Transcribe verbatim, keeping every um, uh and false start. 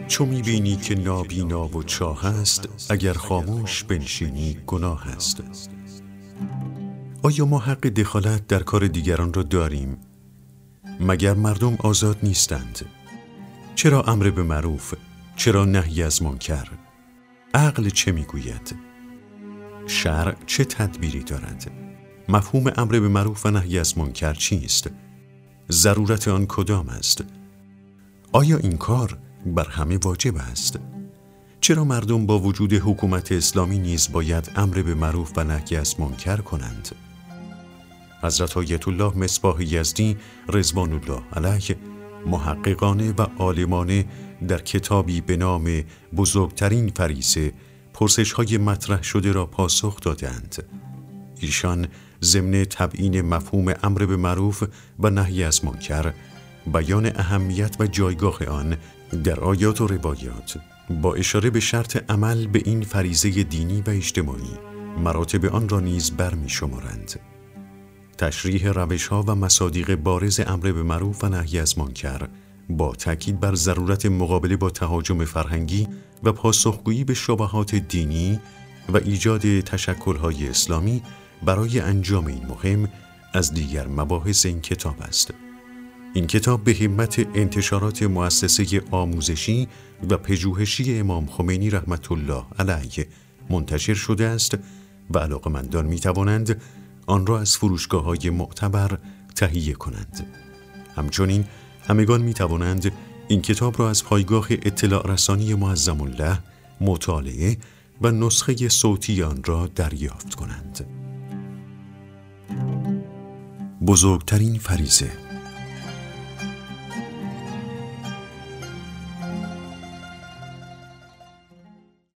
چو می‌بینی که نابینا و چاه است، اگر خاموش بنشینی گناه است. آیا ما حق دخالت در کار دیگران را داریم؟ مگر مردم آزاد نیستند؟ چرا امر به معروف؟ چرا نهی از منکر؟ عقل چه میگوید؟ شرع چه تدبیری دارد؟ مفهوم امر به معروف و نهی از منکر چیست؟ ضرورت آن کدام است؟ آیا این کار بر همه واجب است؟ چرا مردم با وجود حکومت اسلامی نیز باید امر به معروف و نهی از منکر کنند؟ حضرت آیت الله مصباح یزدی رضوان الله علیه محققانه و عالمانه در کتابی به نام بزرگترین فریضه پرسش‌های مطرح شده را پاسخ دادند. ایشان ضمن تبیین مفهوم امر به معروف و نهی از منکر، بیان اهمیت و جایگاه آن در آیات و روایات با اشاره به شرط عمل به این فریضه دینی و اجتماعی مراتب آن را نیز برمی شمارند. تشریح روش‌ها و مصادیق بارز امر به معروف و نهی از منکر با تاکید بر ضرورت مقابله با تهاجم فرهنگی و پاسخگویی به شبهات دینی و ایجاد تشکل‌های اسلامی برای انجام این مهم از دیگر مباحث این کتاب است. این کتاب به همت انتشارات مؤسسه آموزشی و پژوهشی امام خمینی رحمت الله علیه منتشر شده است و علاقه‌مندان می‌توانند آن را از فروشگاه‌های معتبر تهیه کنند. همچنین همگان می‌توانند این کتاب را از پایگاه اطلاع رسانی معظم الله مطالعه و نسخه صوتی آن را دریافت کنند. بزرگترین فریضه